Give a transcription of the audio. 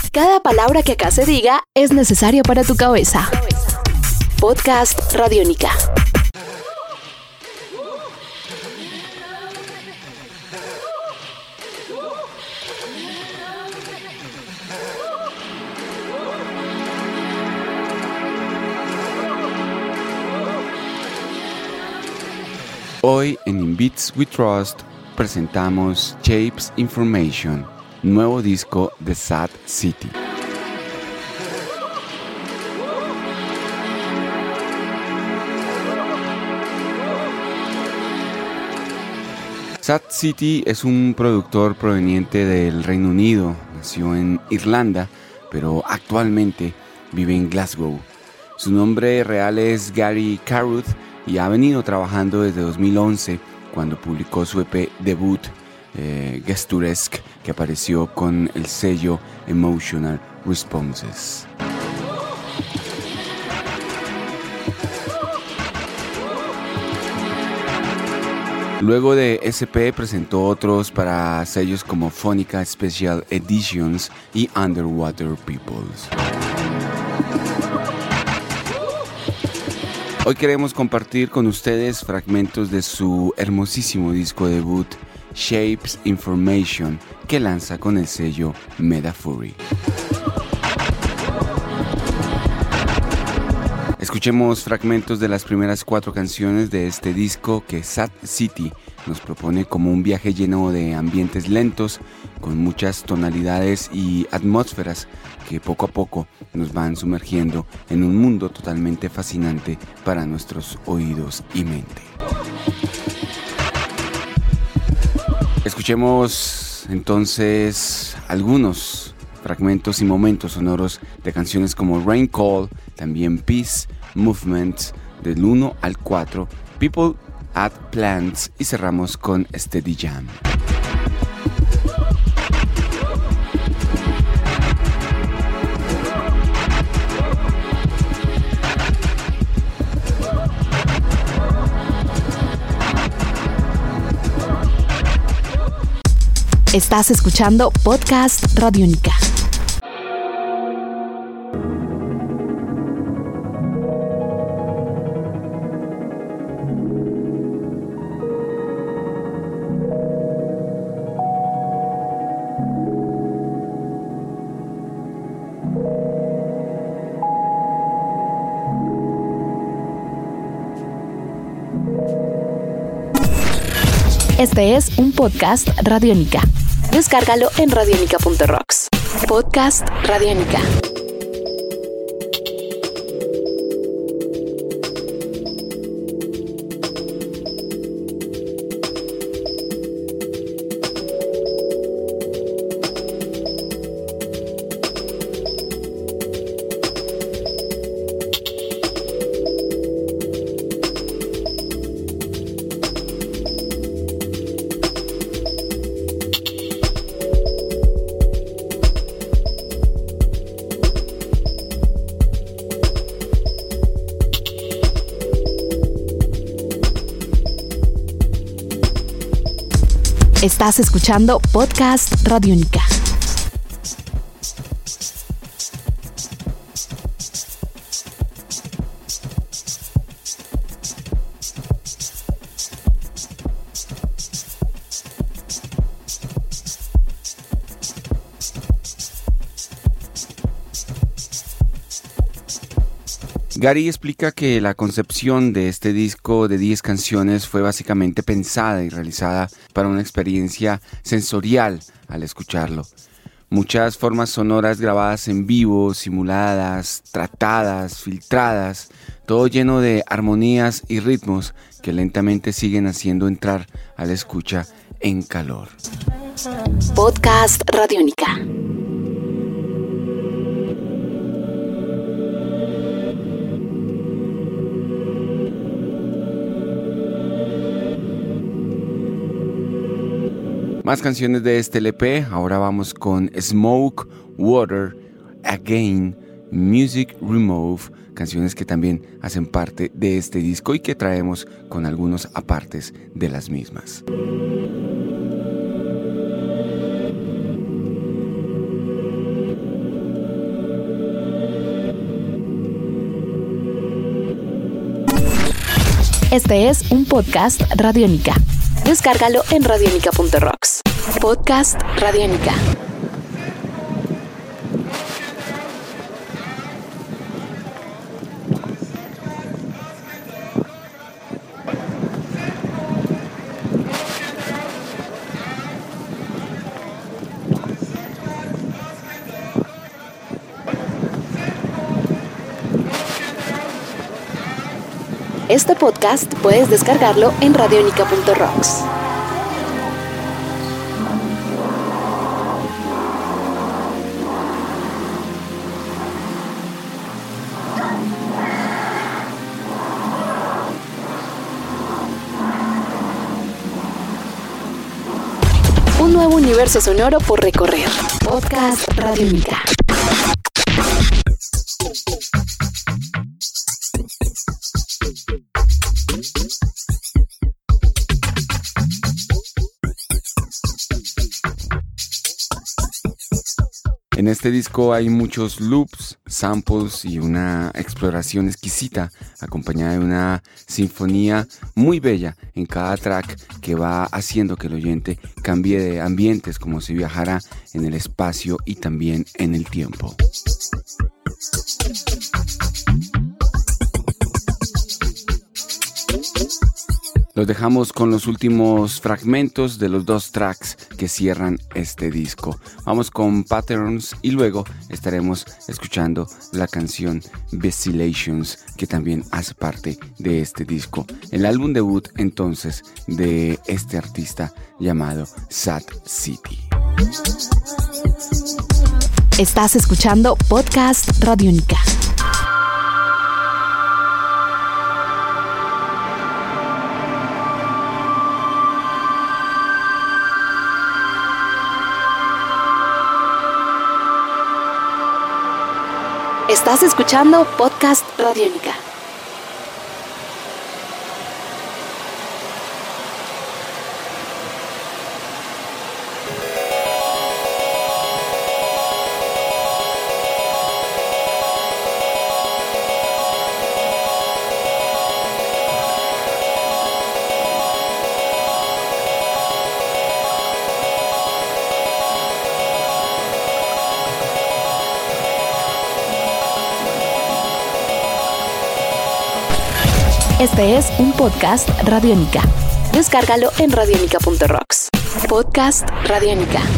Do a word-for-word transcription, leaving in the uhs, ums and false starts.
Cada palabra que acá se diga es necesaria para tu cabeza. Podcast Radiónica. Hoy en In Beats We Trust presentamos Shapes Information, nuevo disco de Sad City. Sad City es un productor proveniente del Reino Unido, nació en Irlanda, pero actualmente vive en Glasgow. Su nombre real es Gary Carruth y ha venido trabajando desde dos mil once, cuando publicó su E P debut, eh, Gesturesque, que apareció con el sello Emotional Responses. Luego de ese E P presentó otros para sellos como Phonica Special Editions y Underwater Peoples. Hoy queremos compartir con ustedes fragmentos de su hermosísimo disco debut, Shapes Information, que lanza con el sello Metafury. Escuchemos fragmentos de las primeras cuatro canciones de este disco que Sad City nos propone como un viaje lleno de ambientes lentos, con muchas tonalidades y atmósferas que poco a poco nos van sumergiendo en un mundo totalmente fascinante para nuestros oídos y mente. Escuchemos entonces algunos fragmentos y momentos sonoros de canciones como Rain Call, también Peace, Movements, del uno al cuatro, People at Plants y cerramos con Steady Jam. Estás escuchando Podcast Radiónica. Este es un podcast Radiónica. Descárgalo en radionica punto rocks. Podcast Radiónica. Estás escuchando Podcast Radiónica. Gary explica que la concepción de este disco de diez canciones fue básicamente pensada y realizada para una experiencia sensorial al escucharlo. Muchas formas sonoras grabadas en vivo, simuladas, tratadas, filtradas, todo lleno de armonías y ritmos que lentamente siguen haciendo entrar a la escucha en calor. Podcast Radiónica. Más canciones de este L P, ahora vamos con Smoke, Water, Again, Music Remove, canciones que también hacen parte de este disco y que traemos con algunos apartes de las mismas. Este es un podcast Radiónica. Descárgalo en radionica punto rocks. Podcast Radiónica. Este podcast puedes descargarlo en radionica punto rocks. Un nuevo universo sonoro por recorrer. Podcast Radiónica. En este disco hay muchos loops, samples y una exploración exquisita, acompañada de una sinfonía muy bella en cada track que va haciendo que el oyente cambie de ambientes como si viajara en el espacio y también en el tiempo. Los dejamos con los últimos fragmentos de los dos tracks que cierran este disco. Vamos con Patterns y luego estaremos escuchando la canción Vacillations, que también hace parte de este disco. El álbum debut entonces de este artista llamado Sad City. Estás escuchando Podcast Radiónica. Estás escuchando Podcast Radiónica. Este es un podcast Radiónica. Descárgalo en radionica punto rocks. Podcast Radiónica.